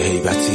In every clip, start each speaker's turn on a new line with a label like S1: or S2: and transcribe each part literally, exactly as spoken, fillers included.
S1: هیبتی.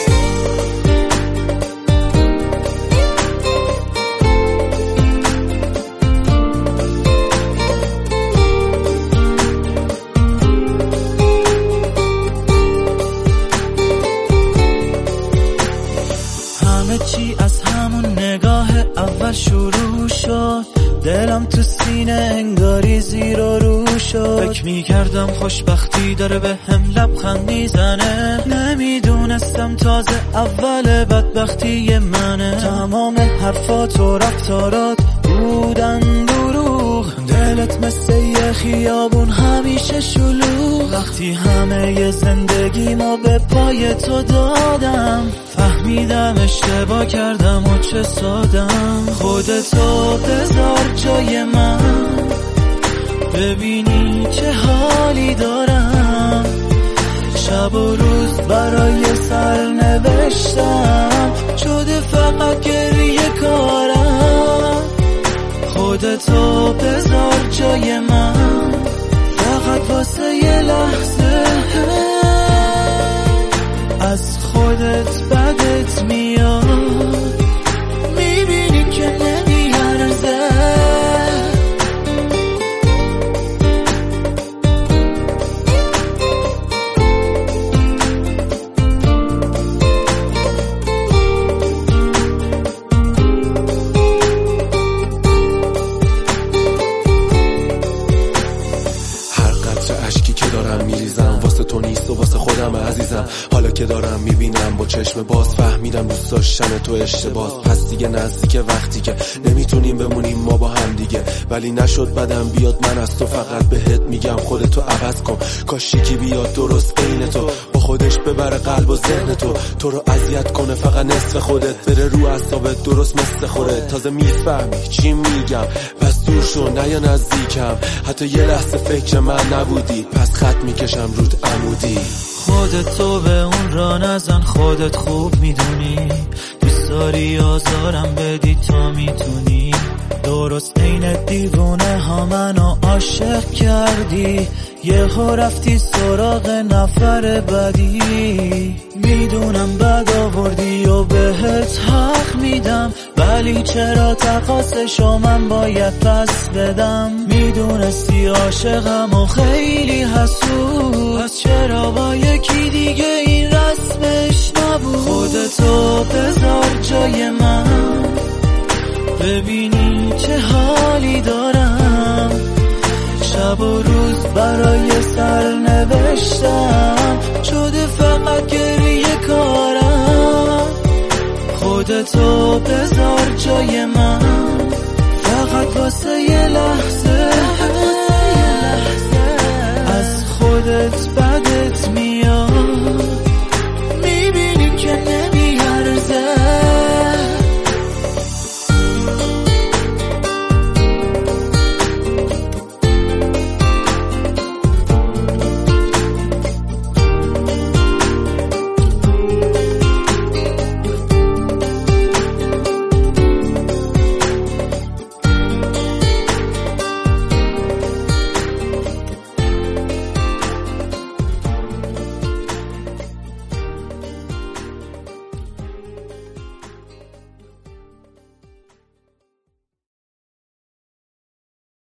S2: همه چی از همون نگاه اول شروع شد، دلم تو سینه انگاری زیر و رو شد. فکر میکردم خوشبختی داره به هم لبخند میزنه، نمیدونستم تازه اول بدبختی منه. تمام حرفات و رفتارات بودن دروغ، دلت مثل یه خیابون همیشه شلوغ. وقتی همه زندگی ما به پای تو دادم، فهمیدم اشتباه کردم و چه سادم. خودتو بذار جای من، ببینی چه حالی دارم. شب و روز برای سر نوشتم، شده فقط گریه کارم. خودتو بذار جای من، فقط واسه یه لحظه. از خودت بدت میاد، میبینی که نمیارزه.
S1: تو نیست و واسه خودم عزیزم. حالا که دارم میبینم با چشم باز، فهمیدم دوست داشتن تو اشتباه. پس دیگه نزدیک وقتی که نمیتونیم بمونیم ما با هم دیگه. ولی نشد بدم بیاد، من از تو فقط بهت میگم خودتو عوض کن. کاش یکی بیاد درست عین تو، با خودش ببره قلب و ذهن تو. تو رو اذیت کنه فقط نصف خودت، بره رو اعصابت درست مثل خودت. تازه میفهمی چی میگم، پس دور شو نیا نزدیکم. حتی یه لحظه فکر من نبودی، پس خط میکشم رود عمودی.
S2: خودتو به اون را نزن، خودت خوب میدونی. دوست داری آزارم بدی تا میتونی. درست عین دیوونه ها منو عاشق کردی، یهو رفتی سراغ نفر بدی. میدونم بد آوردی و بهت حق میدم، ولی چرا تقاصشو من باید پس بدم؟ میدونستی عاشقم و خیلی حسود، پس چرا با یکی دیگه این رسمش نبود؟ خودتو بذار جای من، ببینی چه حالی دارم. شب و روز برای سر نوشتم، شده فقط گریه کارم. خودتو بذار جای من، فقط واسه یه لحظه. از خودت بدت